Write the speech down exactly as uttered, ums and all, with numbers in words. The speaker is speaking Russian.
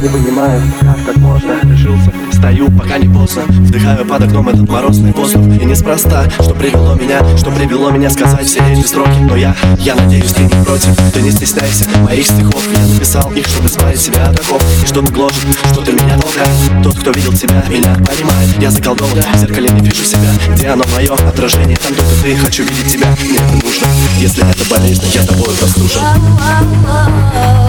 Не понимаю, как так можно. Решился, стою, пока не поздно. Вдыхаю под окном этот морозный воздух. И неспроста, что привело меня, что привело меня сказать все эти строки. Но я, я надеюсь, ты не против. Ты не стесняйся моих стихов. Я написал их, чтобы избавить себя от оков. И что-то гложет, что-то меня толкает. Тот, кто видел тебя, меня понимает. Я заколдован, в зеркале не вижу себя. Где оно мое отражение? Там только ты, хочу видеть тебя. Мне это нужно, если это болезнь, я тобой послушан.